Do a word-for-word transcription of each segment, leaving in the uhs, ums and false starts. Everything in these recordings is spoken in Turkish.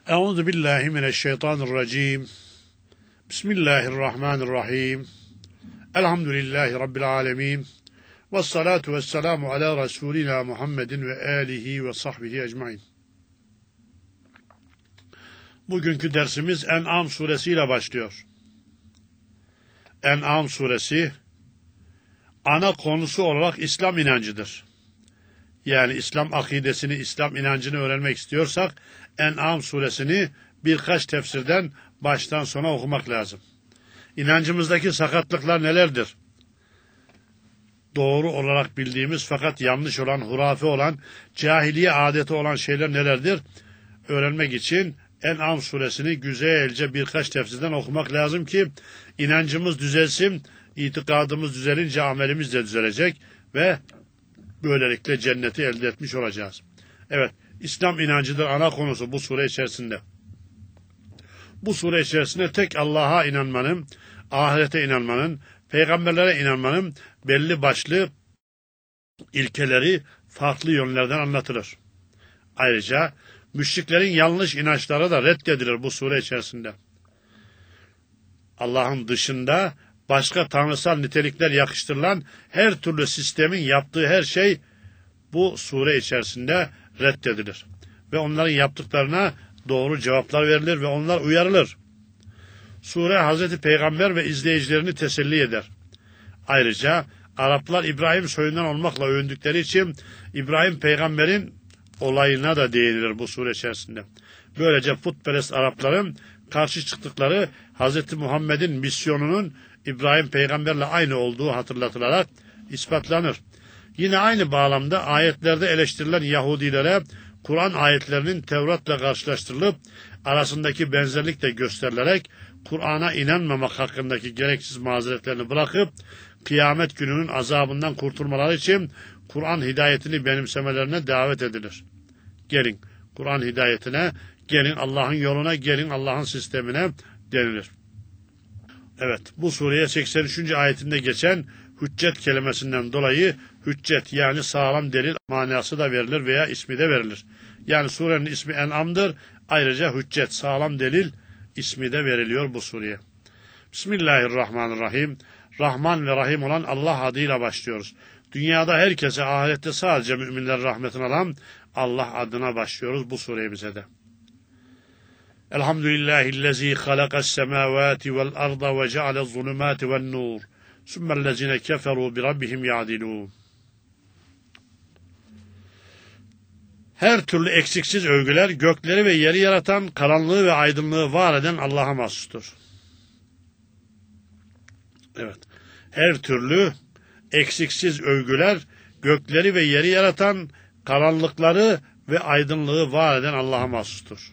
Euzu billahi mineşşeytanirracim. Bismillahirrahmanirrahim. Elhamdülillahi rabbil alamin. Ves salatu vesselamu ala Resulina Muhammedin ve alihi ve sahbihi ecmaîn. Bugünkü dersimiz En'am suresiyle başlıyor. En'am suresi ana konusu olarak İslam inancıdır. Yani İslam akidesini, İslam inancını öğrenmek istiyorsak En'am suresini birkaç tefsirden baştan sona okumak lazım. İnancımızdaki sakatlıklar nelerdir? Doğru olarak bildiğimiz fakat yanlış olan, hurafe olan, cahiliye adeti olan şeyler nelerdir? Öğrenmek için En'am suresini güzelce birkaç tefsirden okumak lazım ki inancımız düzelsin, itikadımız düzelince amelimiz de düzelecek ve böylelikle cenneti elde etmiş olacağız. Evet, İslam inancıdır ana konusu bu sure içerisinde. Bu sure içerisinde tek Allah'a inanmanın, ahirete inanmanın, peygamberlere inanmanın belli başlı ilkeleri farklı yönlerden anlatılır. Ayrıca müşriklerin yanlış inançları da reddedilir bu sure içerisinde. Allah'ın dışında başka tanrısal nitelikler yakıştırılan her türlü sistemin yaptığı her şey bu sure içerisinde reddedilir. Ve onların yaptıklarına doğru cevaplar verilir ve onlar uyarılır. Sure Hazreti Peygamber ve izleyicilerini teselli eder. Ayrıca Araplar İbrahim soyundan olmakla övündükleri için İbrahim peygamberin olayına da değinilir bu sure içerisinde. Böylece putperest Arapların karşı çıktıkları Hazreti Muhammed'in misyonunun İbrahim peygamberle aynı olduğu hatırlatılarak ispatlanır. Yine aynı bağlamda ayetlerde eleştirilen Yahudilere Kur'an ayetlerinin Tevrat'la karşılaştırılıp arasındaki benzerlik de gösterilerek Kur'an'a inanmamak hakkındaki gereksiz mazeretlerini bırakıp kıyamet gününün azabından kurtulmaları için Kur'an hidayetini benimsemelerine davet edilir. Gelin Kur'an hidayetine, gelin Allah'ın yoluna, gelin Allah'ın sistemine denilir. Evet, bu sureye seksen üçüncü ayetinde geçen hüccet kelimesinden dolayı hüccet yani sağlam delil manası da verilir veya ismi de verilir. Yani surenin ismi En'am'dır. Ayrıca hüccet, sağlam delil ismi de veriliyor bu sureye. Bismillahirrahmanirrahim. Rahman ve Rahim olan Allah adıyla başlıyoruz. Dünyada herkese, ahirette sadece müminler rahmetini alan Allah adına başlıyoruz bu suremize de. Elhamdülillahillezî halakas semâvâti vel arda ve ceale'z zulümâti ven nur. Sümmellezîne keferû bi rabbihim ya'dilûn. Her türlü eksiksiz övgüler gökleri ve yeri yaratan, karanlığı ve aydınlığı var eden Allah'a mahsustur. Evet. Her türlü eksiksiz övgüler gökleri ve yeri yaratan, karanlıkları ve aydınlığı var eden Allah'a mahsustur.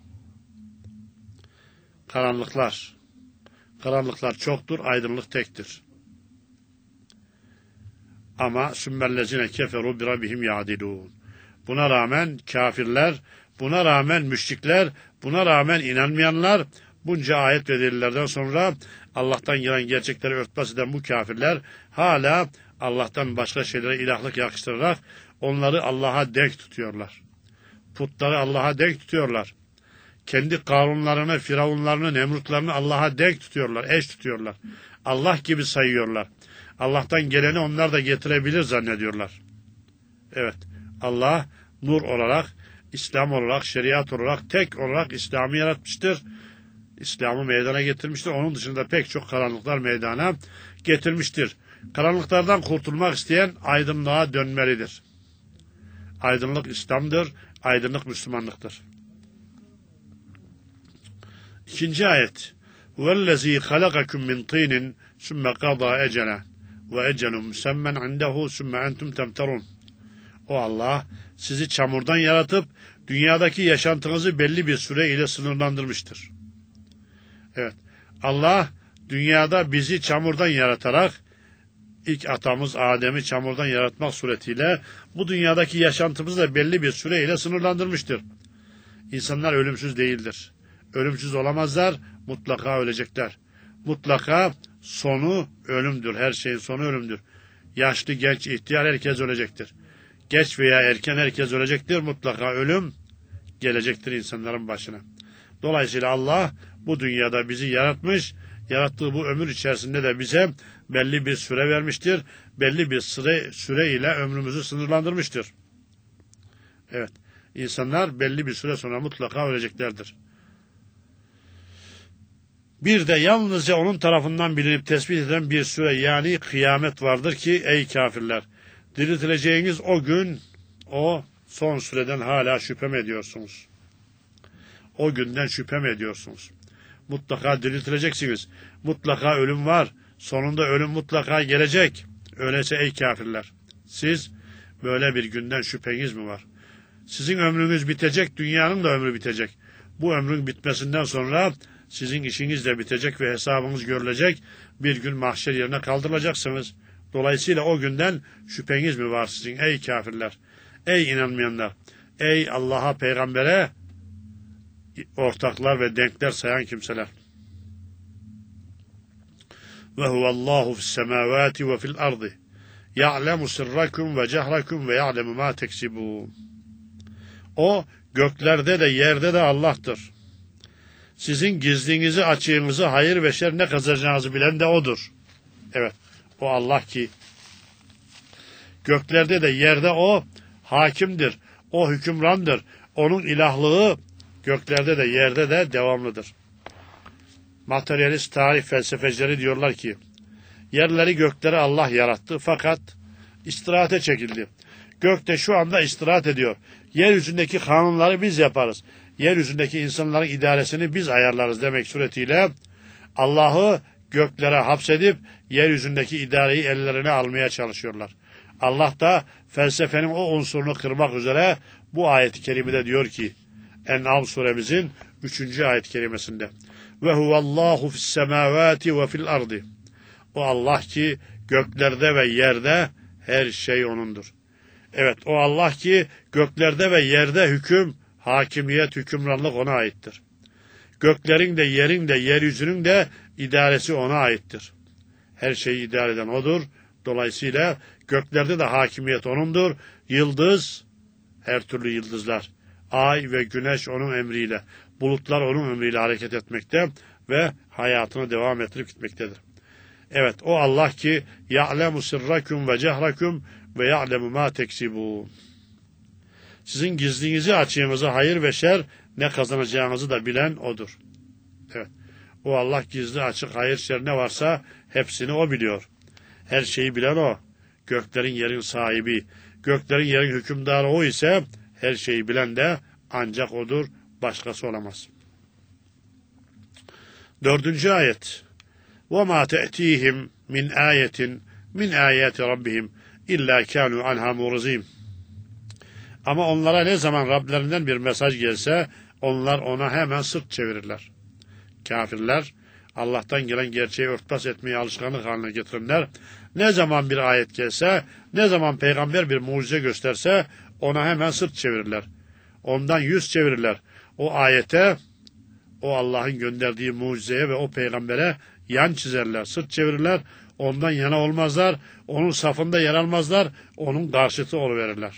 Karanlıklar. Karanlıklar çoktur, aydınlık tektir. Ama sümmellezine keferu bi rabbihim ya'dilûn. Buna rağmen kafirler, buna rağmen müşrikler, buna rağmen inanmayanlar, bunca ayet ve delillerden sonra Allah'tan gelen gerçekleri örtbas eden bu kafirler hala Allah'tan başka şeylere ilahlık yakıştırarak onları Allah'a denk tutuyorlar. Putları Allah'a denk tutuyorlar. Kendi Karunlarını, Firavunlarını, Nemrutlarını Allah'a denk tutuyorlar, eş tutuyorlar. Allah gibi sayıyorlar. Allah'tan geleni onlar da getirebilir zannediyorlar. Evet, Allah nur olarak, İslam olarak, şeriat olarak, tek olarak İslam'ı yaratmıştır. İslam'ı meydana getirmiştir. Onun dışında pek çok karanlıklar meydana getirmiştir. Karanlıklardan kurtulmak isteyen aydınlığa dönmelidir. Aydınlık İslam'dır, aydınlık Müslümanlıktır. İkinci ayet. وَالَّذ۪ي خَلَقَكُمْ مِنْ طِينٍ ثُمَّ قَضَى اَجَلًا وَاَجَلٌ مُسَمَّنْ عِنْدَهُ ثُمَّ اَنْتُمْ تَمْتَرُونَ. O Allah sizi çamurdan yaratıp dünyadaki yaşantınızı belli bir süre ile sınırlandırmıştır. Evet, Allah dünyada bizi çamurdan yaratarak ilk atamız Adem'i çamurdan yaratmak suretiyle bu dünyadaki yaşantımızı da belli bir süre ile sınırlandırmıştır. İnsanlar ölümsüz değildir. Ölümsüz olamazlar, mutlaka ölecekler. Mutlaka sonu ölümdür. Her şeyin sonu ölümdür. Yaşlı, genç, ihtiyar herkes ölecektir. Geç veya erken herkes ölecektir. Mutlaka ölüm gelecektir insanların başına. Dolayısıyla Allah bu dünyada bizi yaratmış, yarattığı bu ömür içerisinde de bize belli bir süre vermiştir. Belli bir süre, süre ile ömrümüzü sınırlandırmıştır. Evet, insanlar belli bir süre sonra mutlaka öleceklerdir. Bir de yalnızca onun tarafından bilinip tespit edilen bir süre, yani kıyamet vardır ki ey kafirler, diriltileceğiniz o gün, o son süreden hala şüphe mi ediyorsunuz? O günden şüphe mi ediyorsunuz? Mutlaka diriltileceksiniz. Mutlaka ölüm var. Sonunda ölüm mutlaka gelecek. Öyleyse ey kafirler, siz böyle bir günden şüpheniz mi var? Sizin ömrünüz bitecek, dünyanın da ömrü bitecek. Bu ömrün bitmesinden sonra sizin işiniz de bitecek ve hesabınız görülecek. Bir gün mahşer yerine kaldırılacaksınız. Dolayısıyla o günden şüpheniz mi var sizin ey kafirler? Ey inanmayanlar! Ey Allah'a, peygambere ortaklar ve denkler sayan kimseler! Ve huvallahu fis semavati ve fil ardı ya'lemu sirrakum ve cehrakum ve ya'lemu ma teksibun. O göklerde de yerde de Allah'tır. Sizin gizlinizi, açığınızı, hayır ve şer ne kazanacağınızı bilen de O'dur. Evet, o Allah ki göklerde de yerde O hakimdir, O hükümrandır. Onun ilahlığı göklerde de yerde de devamlıdır. Materyalist tarih felsefecileri diyorlar ki, yerleri gökleri Allah yarattı fakat istirahate çekildi. Gökte şu anda istirahat ediyor. Yeryüzündeki kanunları biz yaparız. Yeryüzündeki insanların idaresini biz ayarlarız demek suretiyle Allah'ı göklere hapsedip yeryüzündeki idareyi ellerine almaya çalışıyorlar. Allah da felsefenin o unsurunu kırmak üzere bu ayet-i kerimede diyor ki, En'am suremizin üçüncü ayet-i kerimesinde, ve huvallahu fis semavati ve fil ardı. O Allah ki göklerde ve yerde her şey O'nundur. Evet, o Allah ki göklerde ve yerde hüküm, hakimiyet, hükümranlık O'na aittir. Göklerin de yerin de yeryüzünün de idaresi O'na aittir. Her şeyi idare eden O'dur. Dolayısıyla göklerde de hakimiyet O'nundur. Yıldız, her türlü yıldızlar, ay ve güneş O'nun emriyle, bulutlar O'nun emriyle hareket etmekte ve hayatını devam ettirip gitmektedir. Evet, o Allah ki ya'lemu sirrakum ve cehrakum ve ya'lemu ma teksibun. Sizin gizlinizi, açığınızı, hayır ve şer ne kazanacağınızı da bilen O'dur. Evet, o Allah gizli, açık, hayır, şer ne varsa hepsini O biliyor. Her şeyi bilen O. Göklerin yerin sahibi, göklerin yerin hükümdarı O ise her şeyi bilen de ancak O'dur, başkası olamaz. Dördüncü ayet. وَمَا تَأْتِيهِمْ مِنْ آيَةٍ مِنْ آيَاتِ رَبِّهِمْ اِلَّا كَانُوا عَنْهَا مُرْزِيمٍ. Ama onlara ne zaman Rablerinden bir mesaj gelse, onlar ona hemen sırt çevirirler. Kafirler, Allah'tan gelen gerçeği örtbas etmeye alışkanlık haline getirenler, ne zaman bir ayet gelse, ne zaman peygamber bir mucize gösterse, ona hemen sırt çevirirler. Ondan yüz çevirirler. O ayete, o Allah'ın gönderdiği mucizeye ve o peygambere yan çizerler, sırt çevirirler, ondan yana olmazlar, onun safında yer almazlar, onun karşıtı oluverirler.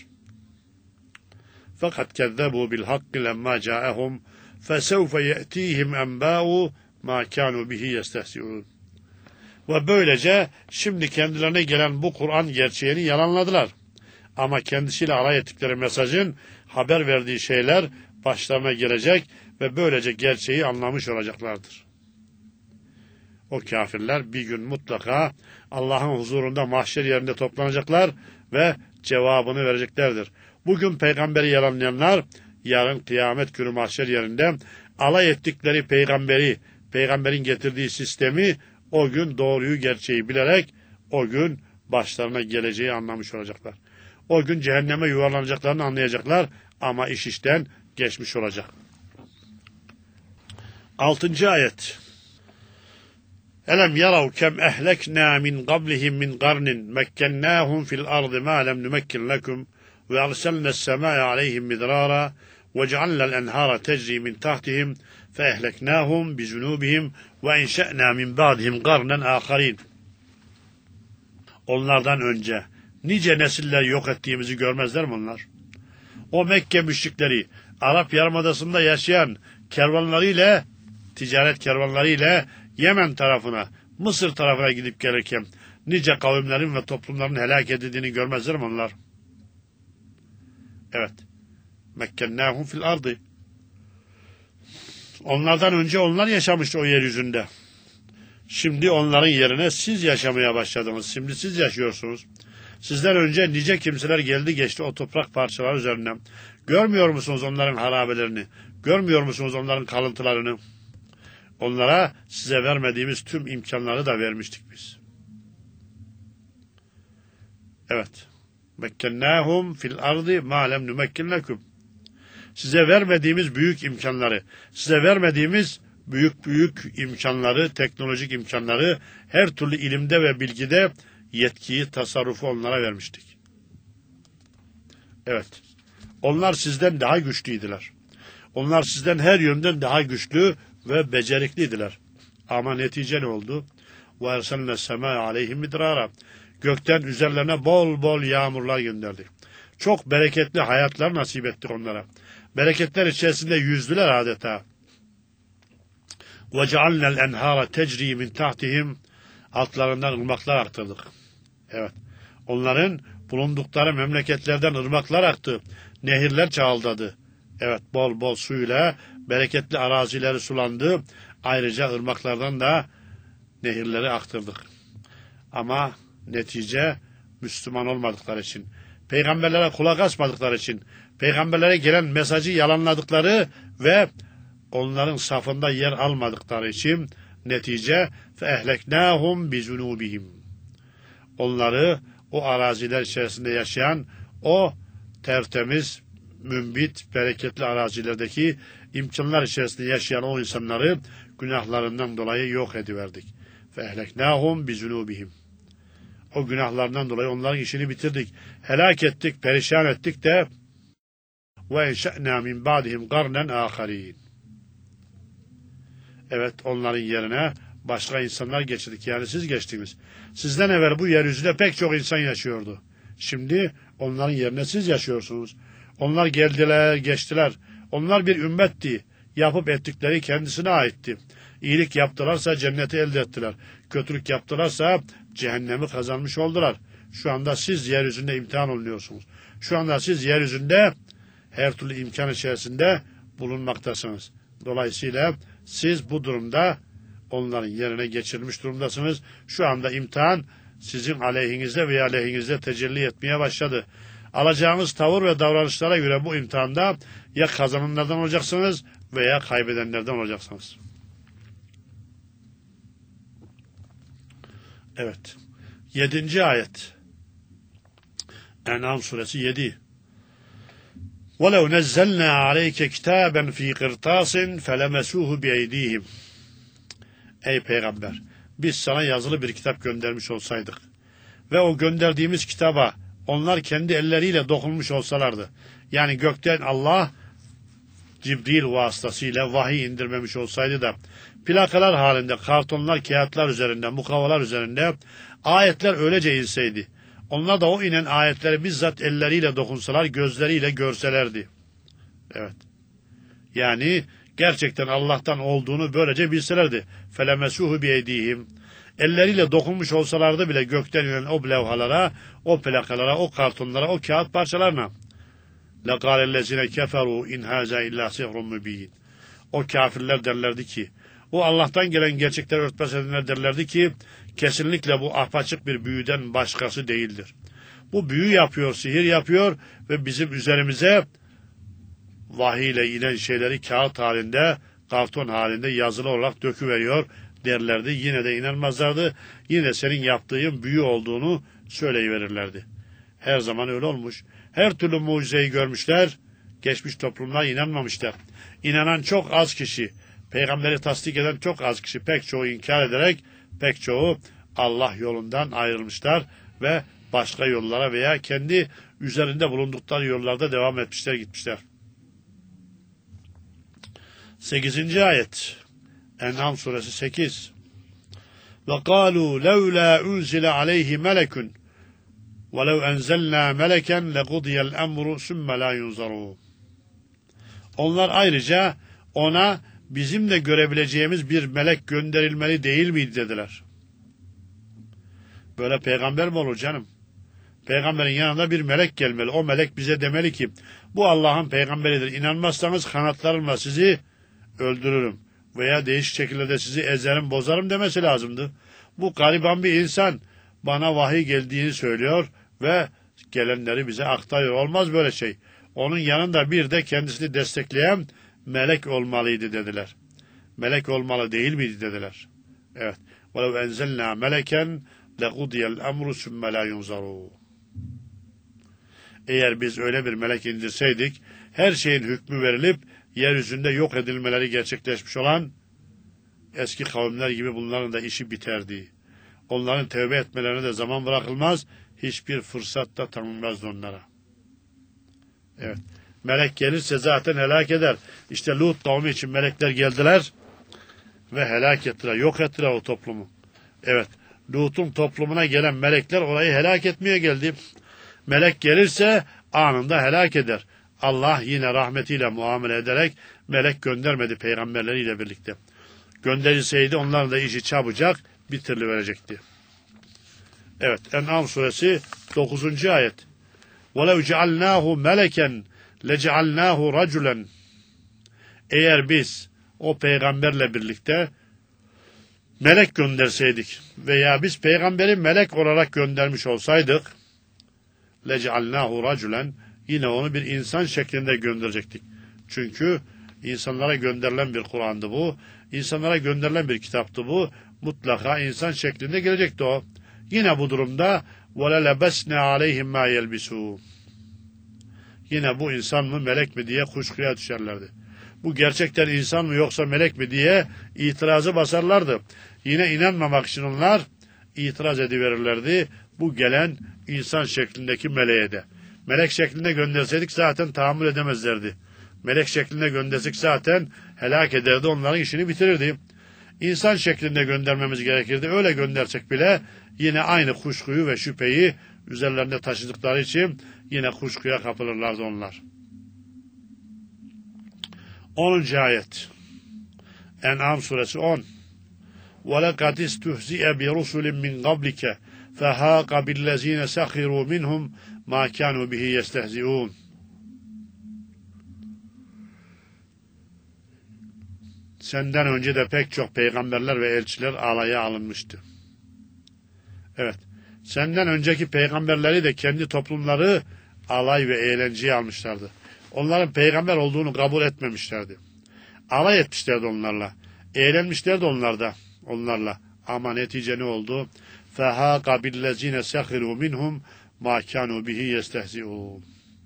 Fakat kezzebu bil hakki lemma ca'ehum fesevfe ye'tihim enba'u ma kanu bihi yestehzi'un. Ve böylece şimdi kendilerine gelen bu Kur'an gerçeğini yalanladılar. Ama kendisiyle alay ettikleri mesajın haber verdiği şeyler başlarına gelecek ve böylece gerçeği anlamış olacaklardır. O kafirler bir gün mutlaka Allah'ın huzurunda mahşer yerinde toplanacaklar ve cevabını vereceklerdir. Bugün peygamberi yalanlayanlar yarın kıyamet günü mahşer yerinde alay ettikleri peygamberi, peygamberin getirdiği sistemi o gün doğruyu, gerçeği bilerek o gün başlarına geleceği anlamış olacaklar. O gün cehenneme yuvarlanacaklarını anlayacaklar ama iş işten geçmiş olacak. Altıncı ayet. Elem yarav kem ehlekna min qablihim min qarnin mekkennahum fil ardı ma lem numekkin lekum ve arsalna es-semâe aleyhim midrara ve cealna'l enhâra tecri min tahtihim fe ehleknahum bi zunubihim ve inşe'na min ba'dihim qarnen âkharîn. Onlardan önce nice nesiller yok ettiğimizi görmezler mi onlar? O Mekke müşrikleri, Arap Yarımadası'nda yaşayan kervanlarıyla, ticaret kervanlarıyla Yemen tarafına, Mısır tarafına gidip gelirken nice kavimlerin ve toplumların helak edildiğini görmezler mi onlar? Evet. Mekkennâhum fil ardı. Onlardan önce onlar yaşamıştı o yeryüzünde. Şimdi onların yerine siz yaşamaya başladınız. Şimdi siz yaşıyorsunuz. Sizden önce nice kimseler geldi geçti o toprak parçaları üzerinden. Görmüyor musunuz onların harabelerini? Görmüyor musunuz onların kalıntılarını? Onlara size vermediğimiz tüm imkanları da vermiştik biz. Evet. Mekkennâhum fil ardı mâ lem numekkin lekum. Size vermediğimiz büyük imkanları, size vermediğimiz büyük büyük imkanları, teknolojik imkanları, her türlü ilimde ve bilgide yetkiyi, tasarrufu onlara vermiştik. Evet. Onlar sizden daha güçlüydüler. Onlar sizden her yönden daha güçlü ve becerikliydiler. Ama netice ne oldu? وَاَرْسَلْنَا السَّمَاءَ عَلَيْهِمْ مِدْرَارًا. Gökten üzerlerine bol bol yağmurlar gönderdik. Çok bereketli hayatlar nasip ettik onlara. Bereketler içerisinde yüzdüler adeta. وَجَعَلْنَا الْاَنْهَارَ تَجْرِي مِنْ تَحْتِهِمْ. Altlarından ırmaklar aktırdık. Evet. Onların bulundukları memleketlerden ırmaklar aktı. Nehirler çağıldadı. Evet, bol bol suyla bereketli arazileri sulandı. Ayrıca ırmaklardan da nehirleri aktırdık. Ama netice Müslüman olmadıkları için, peygamberlere kulak asmadıkları için, peygamberlere gelen mesajı yalanladıkları ve onların safında yer almadıkları için netice فَاَهْلَكْنَاهُمْ بِزُنُوبِهِمْ. Onları o araziler içerisinde yaşayan, o tertemiz, mümbit, bereketli arazilerdeki imkanlar içerisinde yaşayan o insanları günahlarından dolayı yok ediverdik. فَاَهْلَكْنَاهُمْ بِزُنُوبِهِمْ. O günahlarından dolayı onların işini bitirdik. Helak ettik, perişan ettik de وَاَنْشَأْنَا مِنْ بَعْدِهِمْ قَرْنًا آخَرِينَ. Evet, onların yerine başka insanlar geçirdik. Yani siz geçtiniz. Sizden evvel bu yeryüzünde pek çok insan yaşıyordu. Şimdi onların yerine siz yaşıyorsunuz. Onlar geldiler, geçtiler. Onlar bir ümmetti. Yapıp ettikleri kendisine aitti. İyilik yaptılarsa cenneti elde ettiler. Kötülük yaptılarsa cehennemi kazanmış oldular. Şu anda siz yeryüzünde imtihan olunuyorsunuz. Şu anda siz yeryüzünde her türlü imkan içerisinde bulunmaktasınız. Dolayısıyla siz bu durumda onların yerine geçirilmiş durumdasınız. Şu anda imtihan sizin aleyhinizde veya aleyhinizde tecelli etmeye başladı. Alacağınız tavır ve davranışlara göre bu imtihanda ya kazananlardan olacaksınız veya kaybedenlerden olacaksınız. Evet. Yedinci ayet. En'am suresi yedi. وَلَوْ نَزَّلْنَا عَلَيْكَ كِتَابًا ف۪ي قِرْطَاسٍ فَلَمَسُوهُ بِاَيْد۪يهِمْ. Ey peygamber! Biz sana yazılı bir kitap göndermiş olsaydık ve o gönderdiğimiz kitaba onlar kendi elleriyle dokunmuş olsalardı, yani gökten Allah Cibril vasıtasıyla vahiy indirmemiş olsaydı da plakalar halinde, kartonlar, kağıtlar üzerinde, mukavvalar üzerinde ayetler öylece inseydi, onlar da o inen ayetleri bizzat elleriyle dokunsalar, gözleriyle görselerdi. Evet. Yani gerçekten Allah'tan olduğunu böylece bilselerdi. فَلَمَسُوهُ بِيَيْد۪يهِمْ. Elleriyle dokunmuş olsalardı bile gökten inen o levhalara, o plakalara, o kartonlara, o kağıt parçalarına. لَقَالَ الَّذِينَ كَفَرُوا اِنْ هَذَا اِلَّا سِحْرٌ مُب۪ينٌ. O kafirler derlerdi ki, o Allah'tan gelen gerçekleri örtbas edenler derlerdi ki, kesinlikle bu apaçık bir büyüden başkası değildir. Bu büyü yapıyor, sihir yapıyor ve bizim üzerimize vahiy ile inen şeyleri kağıt halinde, karton halinde yazılı olarak döküveriyor derlerdi. Yine de inanmazlardı. Yine senin yaptığın büyü olduğunu söyleyiverirlerdi. Her zaman öyle olmuş. Her türlü mucizeyi görmüşler. Geçmiş toplumlar inanmamışlar. İnanan çok az kişi, peygamberi tasdik eden çok az kişi, pek çoğu inkar ederek, pek çoğu Allah yolundan ayrılmışlar ve başka yollara veya kendi üzerinde bulundukları yollarda devam etmişler, gitmişler. Sekizinci ayet. En'am suresi sekiz. وَقَالُوا لَوْلَا اُنْزِلَ عَلَيْهِ مَلَكٌ وَلَوْ اَنْزَلْنَا مَلَكًا لَقُضِيَ الْاَمْرُ ثُمَّ لَا يُنْظَرُونَ. Onlar ayrıca ona bizim de görebileceğimiz bir melek gönderilmeli değil miydi dediler. Böyle peygamber mi olur canım? Peygamberin yanında bir melek gelmeli. O melek bize demeli ki bu Allah'ın peygamberidir. İnanmazsanız kanatlarımla sizi öldürürüm. Veya değişik şekillerde sizi ezerim, bozarım demesi lazımdı. Bu gariban bir insan bana vahiy geldiğini söylüyor ve gelenleri bize aktarıyor. Olmaz böyle şey. Onun yanında bir de kendisini destekleyen melek olmalıydı dediler. Melek olmalı değil miydi dediler. Evet. وَلَوْ اَنْزَلْنَا مَلَكًا لَقُضِيَ الْاَمْرُ ثُمَّ لَا يُنْزَرُوا. Eğer biz öyle bir melek indirseydik, her şeyin hükmü verilip yeryüzünde yok edilmeleri gerçekleşmiş olan eski kavimler gibi bunların da işi biterdi. Onların tevbe etmelerine de zaman bırakılmaz, hiçbir fırsat da tanınmazdı onlara. Evet. Melek gelirse zaten helak eder. İşte Lut kavmi için melekler geldiler ve helak ettiler, yok ettiler o toplumu. Evet. Lut'un toplumuna gelen melekler orayı helak etmeye geldi. Melek gelirse anında helak eder. Allah yine rahmetiyle muamele ederek melek göndermedi peygamberleriyle birlikte. Gönderilseydi onların da işi çabucak bitiriliverecekti. Evet, En'am suresi dokuzuncu ayet. وَلَوْ جَعَلْنَاهُ مَلَكًا لَجَعَلْنَاهُ رَجُلًا. Eğer biz o peygamberle birlikte melek gönderseydik veya biz peygamberi melek olarak göndermiş olsaydık لَجَعَلْنَاهُ رَجُلًا, yine onu bir insan şeklinde gönderecektik. Çünkü insanlara gönderilen bir Kur'an'dı bu. İnsanlara gönderilen bir kitaptı bu. Mutlaka insan şeklinde gelecekti o. Yine bu durumda وَلَلَبَسْنَا عَلَيْهِمْ مَا يَلْبِسُونَ. Yine bu insan mı melek mi diye kuşkuya düşerlerdi. Bu gerçekten insan mı yoksa melek mi diye itirazı basarlardı. Yine inanmamak için onlar itiraz ediverirlerdi bu gelen insan şeklindeki meleğe de. Melek şeklinde gönderseydik zaten tahammül edemezlerdi. Melek şeklinde göndersek zaten helak ederdi, onların işini bitirirdi. İnsan şeklinde göndermemiz gerekirdi. Öyle göndersek bile yine aynı kuşkuyu ve şüpheyi üzerlerinde taşıdıkları için yine kuşkuya kapılırlardı onlar. onuncu ayet. En'am suresi on. وَلَقَدْ اِسْتُهْزِئَ بِرُسُلٍ مِّنْ قَبْلِكَ فَهَاقَ بِالَّذ۪ينَ سَخِرُوا مِنْهُمْ مَا كَانُوا بِهِ يَسْتَهْزِئُونَ. Senden önce de pek çok peygamberler ve elçiler alaya alınmıştı. Evet, senden önceki peygamberleri de kendi toplumları alay ve eğlenceye almışlardı. Onların peygamber olduğunu kabul etmemişlerdi. Alay etmişlerdi onlarla. Eğlenmişlerdi onlarda, onlarla. Ama netice ne oldu? فَهَاقَ بِالَّذ۪ينَ سَخِرُوا مِنْهُمْ مَا كَانُوا بِهِ يَسْتَهْزِئُونَ.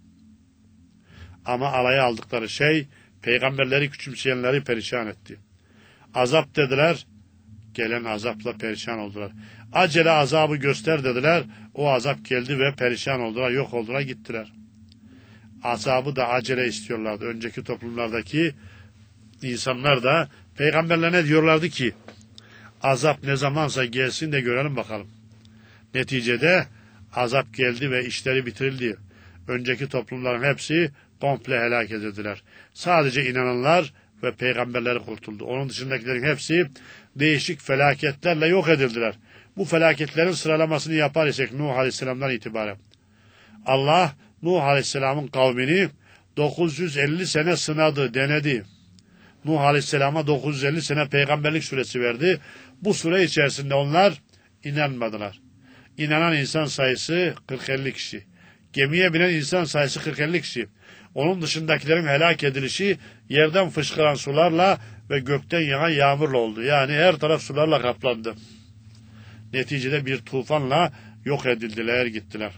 Ama alaya aldıkları şey, peygamberleri küçümseyenleri perişan etti. Azap dediler, gelen azapla perişan oldular. Acele azabı göster dediler, o azap geldi ve perişan oldular, yok oldular, gittiler. Azabı da acele istiyorlardı. Önceki toplumlardaki insanlar da peygamberlerine diyorlardı ki, azap ne zamansa gelsin de görelim bakalım. Neticede azap geldi ve işleri bitirildi. Önceki toplumların hepsi komple helak edildiler. Sadece inananlar ve peygamberleri kurtuldu. Onun dışındakilerin hepsi değişik felaketlerle yok edildiler. Bu felaketlerin sıralamasını yapar isek Nuh Aleyhisselam'dan itibaren. Allah Nuh Aleyhisselam'ın kavmini dokuz yüz elli sene sınadı, denedi. Nuh Aleyhisselam'a dokuz yüz elli sene peygamberlik süresi verdi. Bu süre içerisinde onlar inanmadılar. İnanan insan sayısı kırk elli kişi. Gemiye binen insan sayısı kırk elli kişi. Onun dışındakilerin helak edilişi yerden fışkıran sularla ve gökten yağan yağmurla oldu. Yani her taraf sularla kaplandı. Neticede bir tufanla yok edildiler, gittiler.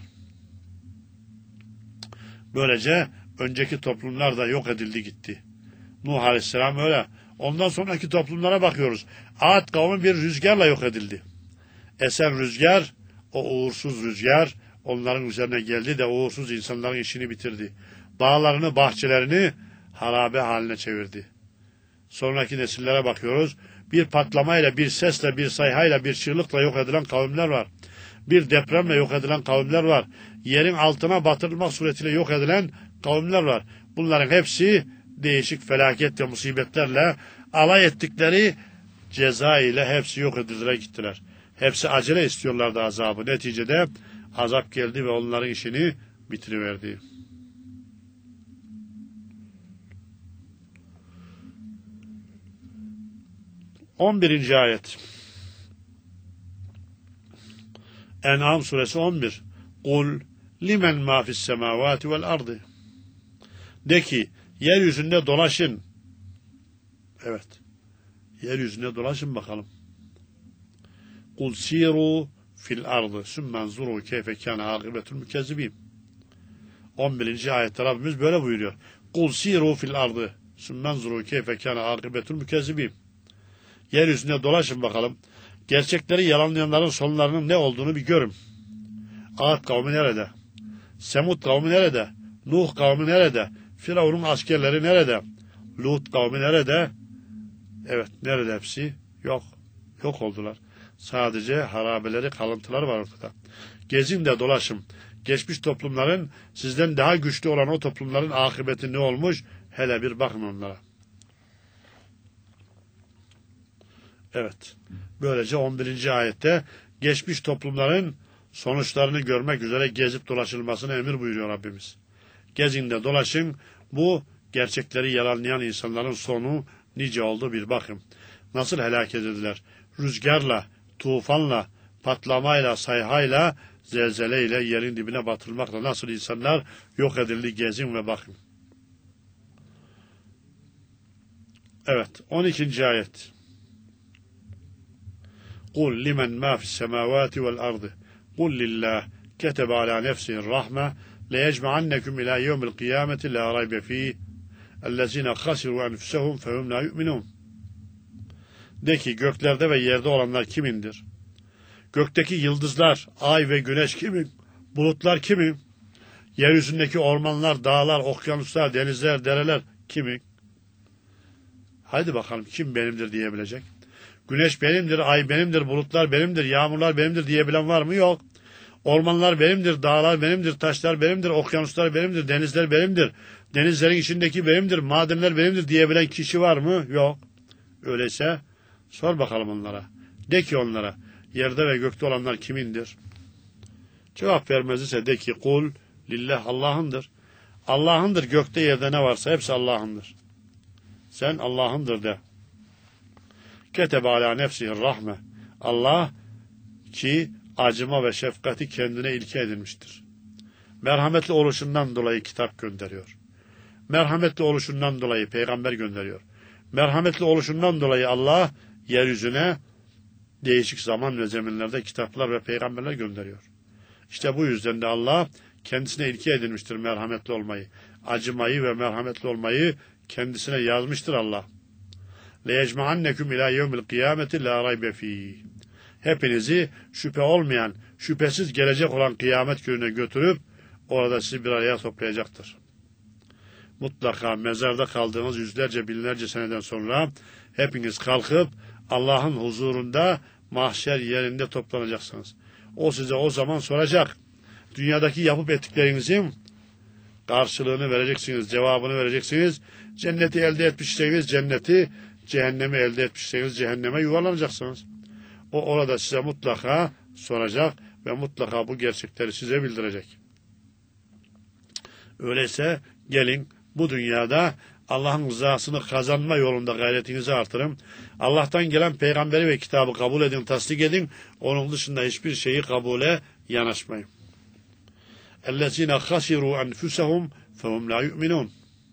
Böylece önceki toplumlar da yok edildi, gitti. Nuh Aleyhisselam öyle. Ondan sonraki toplumlara bakıyoruz. Ad kavmi bir rüzgarla yok edildi. Esen rüzgar, o uğursuz rüzgar onların üzerine geldi de uğursuz insanların işini bitirdi. Bağlarını, bahçelerini harabe haline çevirdi. Sonraki nesillere bakıyoruz. Bir patlamayla, bir sesle, bir sayhayla, bir çığlıkla yok edilen kavimler var. Bir depremle yok edilen kavimler var. Yerin altına batırılmak suretiyle yok edilen kavimler var. Bunların hepsi değişik felaket ve musibetlerle alay ettikleri ceza ile hepsi yok edildiler gittiler. Hepsi acele istiyorlardı azabı. Neticede azap geldi ve onların işini bitiriverdi. on birinci ayet. En'am suresi on bir. Kul limen ma fis semavati vel ardı. De ki yeryüzünde dolaşın. Evet. Yeryüzünde dolaşın bakalım. Kul siru fil ardı sümmen zuru keyfe kâne âkıbetul mükezzibîn. on birinci ayette Rabbimiz böyle buyuruyor. Kul siru fil ardı sümmen zuru keyfe kâne âkıbetul mükezzibîn. Yeryüzünde dolaşın bakalım. Gerçekleri yalanlayanların sonlarının ne olduğunu bir görün. Ad kavmi nerede? Semud kavmi nerede? Nuh kavmi nerede? Firavun'un askerleri nerede? Lut kavmi nerede? Evet, nerede hepsi? Yok. Yok oldular. Sadece harabeleri, kalıntıları var ortada. Gezin de dolaşın. Geçmiş toplumların, sizden daha güçlü olan o toplumların akıbeti ne olmuş? Hele bir bakın onlara. Evet. Böylece on birinci ayette geçmiş toplumların sonuçlarını görmek üzere gezip dolaşılmasını emir buyuruyor Rabbimiz. Gezin de dolaşın. Bu gerçekleri yalanlayan insanların sonu nice oldu bir bakın. Nasıl helak edildiler? Rüzgarla, tufanla, patlamayla, sayhayla, zelzeleyle, yerin dibine batırılmakla nasıl insanlar yok edildi, gezin ve bakın. Evet, on ikinci ayet. Kul limen ma fis semavati vel ardı. Kul lillah ketebe ala nefsihin rahme leyecme'annekum ila yevmil kıyameti la raybe fîh ellezine khasiru enfusehum fehum la yu'minun. De ki göklerde ve yerde olanlar kimindir? Gökteki yıldızlar, ay ve güneş kimin? Bulutlar kimin? Yeryüzündeki ormanlar, dağlar, okyanuslar, denizler, dereler kimin? Haydi bakalım kim benimdir diyebilecek? Güneş benimdir, ay benimdir, bulutlar benimdir, yağmurlar benimdir diyebilen var mı? Yok. Ormanlar benimdir, dağlar benimdir, taşlar benimdir, okyanuslar benimdir, denizler benimdir, denizlerin içindeki benimdir, madenler benimdir diyebilen kişi var mı? Yok. Öyleyse sor bakalım onlara. De ki onlara, yerde ve gökte olanlar kimindir? Cevap vermez ise de ki kul lillah Allah'ındır. Allah'ındır, gökte yerde ne varsa hepsi Allah'ındır. Sen Allah'ındır de. Ketebe ala nefsihir rahme. Allah ki acıma ve şefkati kendine ilke edinmiştir. Merhametli oluşundan dolayı kitap gönderiyor. Merhametli oluşundan dolayı peygamber gönderiyor. Merhametli oluşundan dolayı Allah yeryüzüne değişik zaman ve zeminlerde kitaplar ve peygamberler gönderiyor. İşte bu yüzden de Allah kendisine ilke edinmiştir merhametli olmayı. Acımayı ve merhametli olmayı kendisine yazmıştır Allah. لَيَجْمَعَنَّكُمْ اِلٰى يَوْمِ الْقِيَامَةِ لَا رَيْبَ ف۪يهِ. Hepinizi şüphe olmayan, şüphesiz gelecek olan kıyamet gününe götürüp orada sizi bir araya toplayacaktır. Mutlaka mezarda kaldığınız yüzlerce binlerce seneden sonra hepiniz kalkıp Allah'ın huzurunda mahşer yerinde toplanacaksınız. O size o zaman soracak. Dünyadaki yapıp ettiklerinizin karşılığını vereceksiniz, cevabını vereceksiniz. Cenneti elde etmişseniz cenneti, cehennemi elde etmişseniz cehenneme yuvarlanacaksınız. O orada size mutlaka soracak ve mutlaka bu gerçekleri size bildirecek. Öyleyse gelin bu dünyada Allah'ın rızasını kazanma yolunda gayretinizi artırın. Allah'tan gelen peygamberi ve kitabı kabul edin, tasdik edin. Onun dışında hiçbir şeyi kabule yanaşmayın. اَلَّذ۪ينَ خَسِرُوا أَنْفُسَهُمْ فَهُمْ لَا يُؤْمِنُونَ.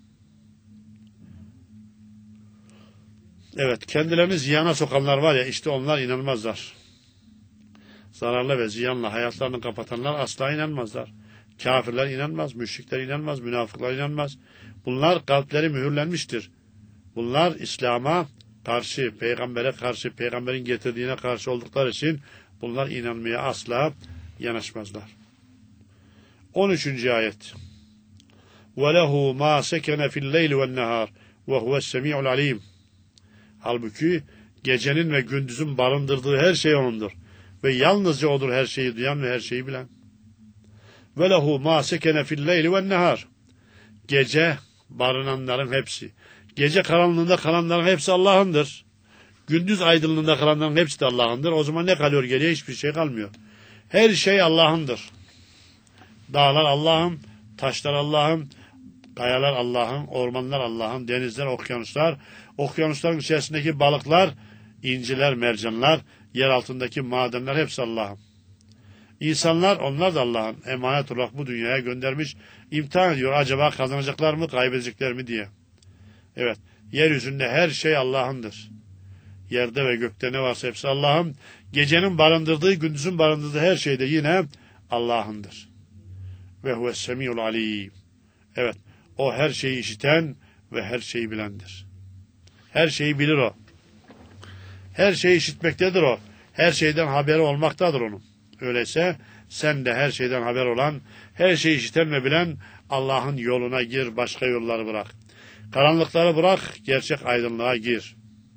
Evet, kendilerini ziyana sokanlar var ya, işte onlar inanmazlar. Zararlı ve ziyanla hayatlarını kapatanlar asla inanmazlar. Kafirler inanmaz, müşrikler inanmaz, münafıklar inanmaz. Bunlar kalpleri mühürlenmiştir. Bunlar İslam'a karşı, peygambere karşı, peygamberin getirdiğine karşı oldukları için bunlar inanmaya asla yanaşmazlar. on üçüncü ayet. وَلَهُ مَا سَكَنَ فِي اللَّيْلِ وَالنَّهَارِ وَهُوَ السَّمِيعُ الْعَلِيمُ. Halbuki gecenin ve gündüzün barındırdığı her şey O'nundur. Ve yalnızca O'dur her şeyi duyan ve her şeyi bilen. وَلَهُ مَا سَكَنَ فِي اللَّيْلِ وَالنَّهَارِ. Gece barınanların hepsi. Gece karanlığında kalanların hepsi Allah'ındır. Gündüz aydınlığında kalanların hepsi de Allah'ındır. O zaman ne kalıyor geriye? Hiçbir şey kalmıyor. Her şey Allah'ındır. Dağlar Allah'ın, taşlar Allah'ın, kayalar Allah'ın, ormanlar Allah'ın, denizler, okyanuslar, okyanusların içerisindeki balıklar, inciler, mercanlar, yer altındaki madenler hepsi Allah'ın. İnsanlar, onlar da Allah'ın emanet olarak bu dünyaya göndermiş, imtihan ediyor. Acaba kazanacaklar mı, kaybedecekler mi diye. Evet, yeryüzünde her şey Allah'ındır. Yerde ve gökte ne varsa hepsi Allah'ın. Gecenin barındırdığı, gündüzün barındırdığı her şey de yine Allah'ındır. Ve huves semiyul alim. Evet, o her şeyi işiten ve her şeyi bilendir. Her şeyi bilir o. Her şeyi işitmektedir o. Her şeyden haberi olmaktadır onun. Öyleyse sen de her şeyden haber olan, her şeyi işiten ve bilen Allah'ın yoluna gir, başka yolları bırak. Karanlıkları bırak, gerçek aydınlığa gir.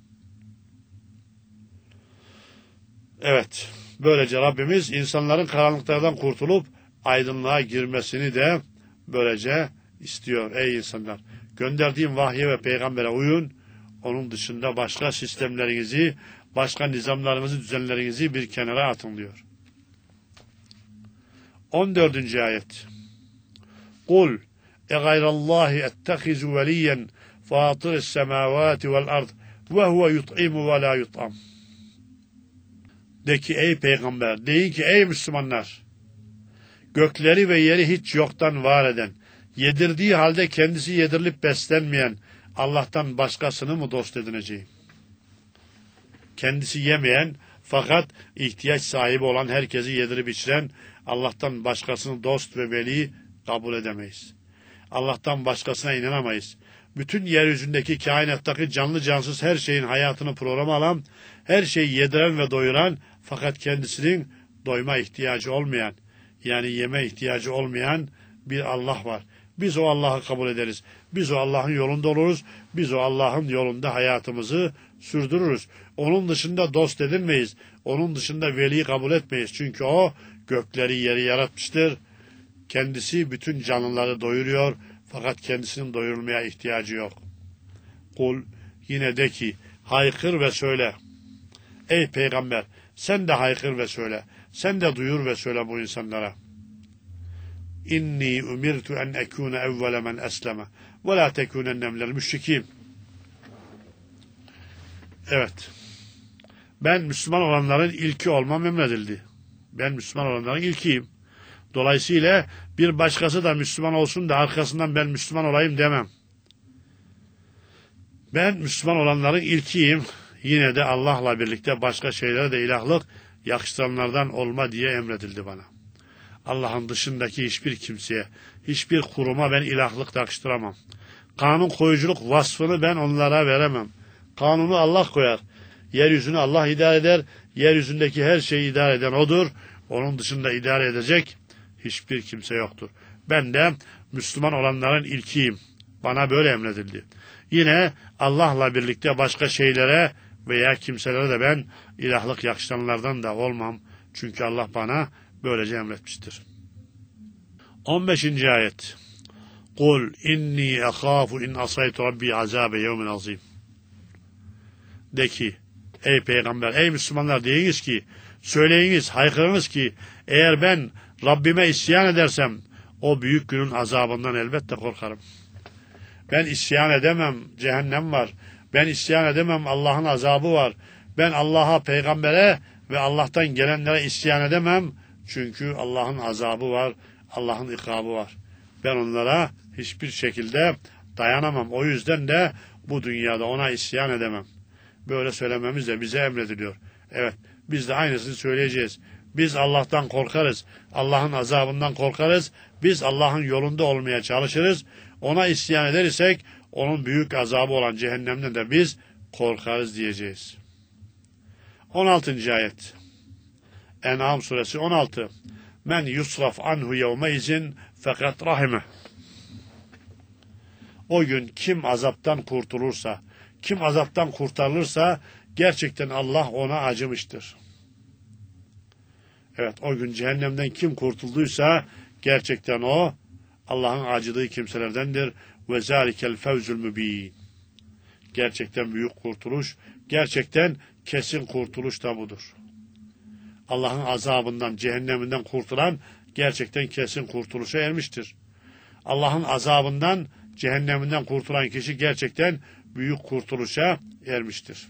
Evet, böylece Rabbimiz insanların karanlıklardan kurtulup aydınlığa girmesini de böylece istiyor. Ey insanlar, gönderdiğim vahye ve peygambere uyun, onun dışında başka sistemlerinizi, başka nizamlarınızı, düzenlerinizi bir kenara atın diyor. on dördüncü ayet. Kul e gayrallahi ettehizu veliyen fatiris semavati vel ard ve huve yut'imu ve la yut'am. De ki ey peygamber, deyin ki ey Müslümanlar, gökleri ve yeri hiç yoktan var eden, yedirdiği halde kendisi yedirilip beslenmeyen Allah'tan başkasını mı dost edineceğim? Kendisi yemeyen fakat ihtiyaç sahibi olan herkesi yedirip içiren Allah'tan başkasını dost ve veli kabul edemeyiz. Allah'tan başkasına inanamayız. Bütün yeryüzündeki kainattaki canlı cansız her şeyin hayatını programa alan, her şeyi yediren ve doyuran fakat kendisinin doyma ihtiyacı olmayan, yani yeme ihtiyacı olmayan bir Allah var. Biz o Allah'ı kabul ederiz. Biz o Allah'ın yolunda oluruz. Biz o Allah'ın yolunda hayatımızı sürdürürüz. Onun dışında dost edinmeyiz. Onun dışında veli kabul etmeyiz. Çünkü o gökleri yeri yaratmıştır. Kendisi bütün canlıları doyuruyor. Fakat kendisinin doyurulmaya ihtiyacı yok. Kul, yine de ki haykır ve söyle. Ey peygamber, sen de haykır ve söyle. Sen de duyur ve söyle bu insanlara. İnni umirtu en ekune evvele men esleme ve la tekunenne minel müşrikîn. Evet. Ben Müslüman olanların ilki olmam emredildi. Ben Müslüman olanların ilkiyim. Dolayısıyla bir başkası da Müslüman olsun da arkasından ben Müslüman olayım demem. Ben Müslüman olanların ilkiyim. Yine de Allah'la birlikte başka şeylere de ilahlık yakıştıranlardan olma diye emredildi bana. Allah'ın dışındaki hiçbir kimseye, hiçbir kuruma ben ilahlık yakıştıramam. Kanun koyuculuk vasfını ben onlara veremem. Kanunu Allah koyar. Yeryüzünü Allah idare eder. Yeryüzündeki her şeyi idare eden O'dur. Onun dışında idare edecek hiçbir kimse yoktur. Ben de Müslüman olanların ilkiyim. Bana böyle emredildi. Yine Allah'la birlikte başka şeylere veya kimselere de ben ilahlık yakıştıranlardan da olmam. Çünkü Allah bana böylece emretmiştir. on beşinci ayet. Kul inni ehâfu in asaytu rabbi azâbe yevmin azîm. De ki, ey peygamber, ey Müslümanlar deyiniz ki, söyleyiniz, haykırınız ki, eğer ben Rabbime isyan edersem, o büyük günün azabından elbette korkarım. Ben isyan edemem, cehennem var. Ben isyan edemem, Allah'ın azabı var. Ben Allah'a, peygambere ve Allah'tan gelenlere isyan edemem. Çünkü Allah'ın azabı var, Allah'ın ikabı var. Ben onlara hiçbir şekilde dayanamam. O yüzden de bu dünyada ona isyan edemem. Böyle söylememiz de bize emrediliyor. Evet, biz de aynısını söyleyeceğiz. Biz Allah'tan korkarız. Allah'ın azabından korkarız. Biz Allah'ın yolunda olmaya çalışırız. Ona isyan edersek onun büyük azabı olan cehennemden de biz korkarız diyeceğiz. on altıncı ayet. En'am suresi on altı. Men yusraf anhu yevme izin fakat rahime. O gün kim azaptan kurtulursa, kim azaptan kurtarılırsa gerçekten Allah ona acımıştır. Evet, o gün cehennemden kim kurtulduysa gerçekten o Allah'ın acıdığı kimselerdendir. Ve zâlikel fevzul mübîn. Gerçekten büyük kurtuluş, gerçekten kesin kurtuluş da budur. Allah'ın azabından, cehenneminden kurtulan gerçekten kesin kurtuluşa ermiştir. Allah'ın azabından, cehenneminden kurtulan kişi gerçekten büyük kurtuluşa ermiştir.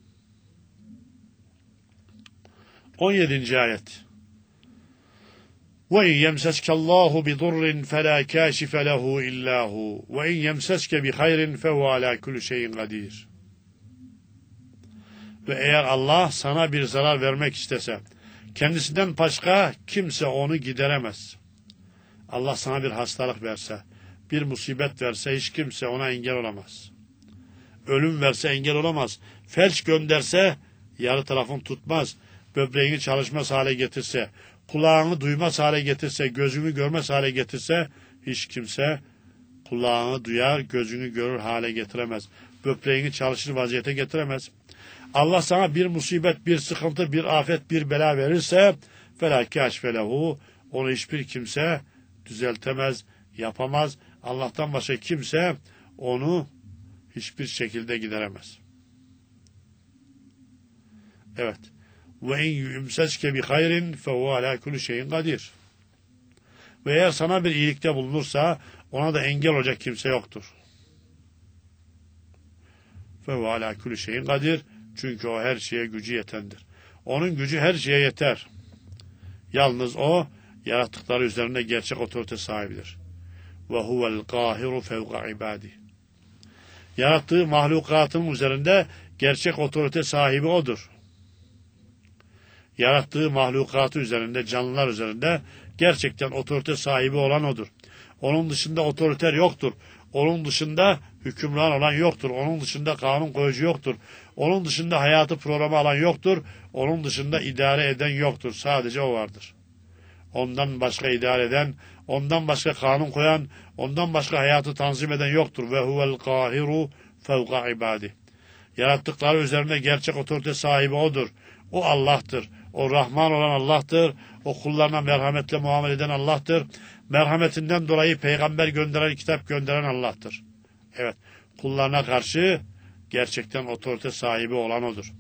on yedinci ayet. وَاِنْ يَمْسَسْكَ اللّٰهُ بِضُرٍّ فَلَا كَاشِفَ لَهُ اِلَّا هُ وَاِنْ يَمْسَسْكَ بِخَيْرٍ فَهُوَ عَلَى كُلِّ شَيْءٍ قَدِيرٌ. Ve eğer Allah sana bir zarar vermek istese, kendisinden başka kimse onu gideremez. Allah sana bir hastalık verse, bir musibet verse hiç kimse ona engel olamaz. Ölüm verse engel olamaz. Felç gönderse yarı tarafın tutmaz. Böbreğini çalışmaz hale getirse, kulağını duymaz hale getirse, gözünü görmez hale getirse hiç kimse kulağını duyar, gözünü görür hale getiremez. Böbreğini çalışır vaziyete getiremez. Allah sana bir musibet, bir sıkıntı, bir afet, bir bela verirse فَلَا كَاشْفَ لَهُ onu hiçbir kimse düzeltemez, yapamaz. Allah'tan başka kimse onu hiçbir şekilde gideremez. Evet. وَاِنْ يُمْسَسْكَ بِخَيْرٍ فَهُوَ عَلَى كُلِّ شَيْءٍ قَدِيرٌ. Ve eğer sana bir iyilikte bulunursa ona da engel olacak kimse yoktur. فَهُوَ عَلَى كُلِّ شَيْءٍ قَدِيرٌ. Çünkü o her şeye gücü yetendir. Onun gücü her şeye yeter. Yalnız o yarattıkları üzerinde gerçek otorite sahibidir. وَهُوَ الْقَاهِرُ فَوْقَ عِبَادِهِ. Yarattığı mahlukatın üzerinde gerçek otorite sahibi odur. Yarattığı mahlukatı üzerinde, canlılar üzerinde gerçekten otorite sahibi olan odur. Onun dışında otoriter yoktur. Onun dışında hükümran olan yoktur. Onun dışında kanun koyucu yoktur. Onun dışında hayatı programı alan yoktur. Onun dışında idare eden yoktur. Sadece o vardır. Ondan başka idare eden, ondan başka kanun koyan, ondan başka hayatı tanzim eden yoktur. Ve huvel kahiru fevka ibadi. Yarattıkları üzerinde gerçek otorite sahibi odur. O Allah'tır. O Rahman olan Allah'tır. O kullarına merhametle muamele eden Allah'tır. Merhametinden dolayı peygamber gönderen, kitap gönderen Allah'tır. Evet, kullarına karşı gerçekten otorite sahibi olan odur.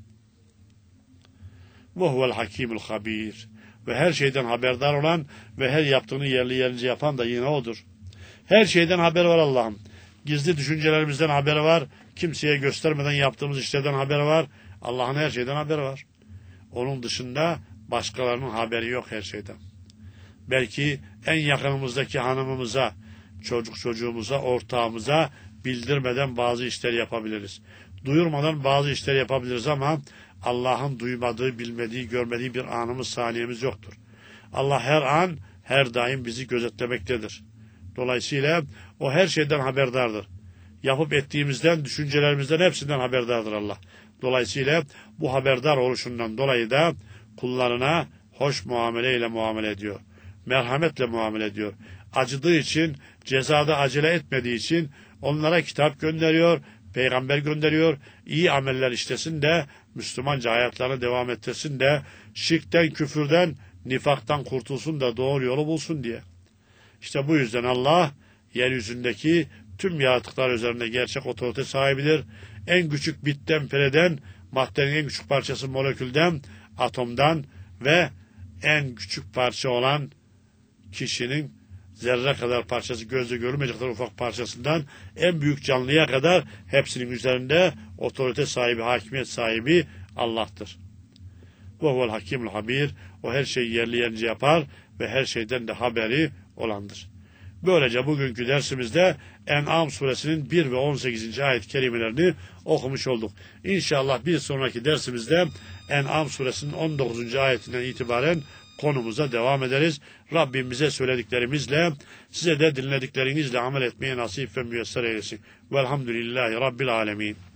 Ve huvel hakimul habir. Ve her şeyden haberdar olan ve her yaptığını yerli yerince yapan da yine odur. Her şeyden haberi var Allah'ın. Gizli düşüncelerimizden haberi var. Kimseye göstermeden yaptığımız işlerden haberi var. Allah'ın her şeyden haberi var. Onun dışında başkalarının haberi yok her şeyden. Belki en yakınımızdaki hanımımıza, çocuk çocuğumuza, ortağımıza bildirmeden bazı işler yapabiliriz. Duyurmadan bazı işler yapabiliriz ama Allah'ın duymadığı, bilmediği, görmediği bir anımız, saniyemiz yoktur. Allah her an, her daim bizi gözetlemektedir. Dolayısıyla o her şeyden haberdardır. Yapıp ettiğimizden, düşüncelerimizden hepsinden haberdardır Allah. Dolayısıyla bu haberdar oluşundan dolayı da kullarına hoş muameleyle muamele ediyor. Merhametle muamele ediyor. Acıdığı için, cezada acele etmediği için onlara kitap gönderiyor, peygamber gönderiyor, iyi ameller işlesin de, Müslümanca hayatlarını devam ettirsin de, şirkten, küfürden, nifaktan kurtulsun da doğru yolu bulsun diye. İşte bu yüzden Allah, yeryüzündeki tüm yaratıklar üzerinde gerçek otorite sahibidir. En küçük bitten, pereden, maddenin en küçük parçası molekülden, atomdan ve en küçük parça olan kişinin zerre kadar parçası, gözle görülmeyecek kadar ufak parçasından en büyük canlıya kadar hepsinin üzerinde otorite sahibi, hakimiyet sahibi Allah'tır. Ve huvel hakimul habir. O her şeyi yerli yerince yapar ve her şeyden de haberi olandır. Böylece bugünkü dersimizde En'am suresinin bir ve on sekizinci ayet kelimelerini okumuş olduk. İnşallah bir sonraki dersimizde En'am suresinin on dokuzuncu ayetinden itibaren konumuza devam ederiz. Rabbim bize söylediklerimizle, size de dinlediklerinizle amel etmeye nasip ve müyesser eylesin. Velhamdülillahi Rabbil alemin.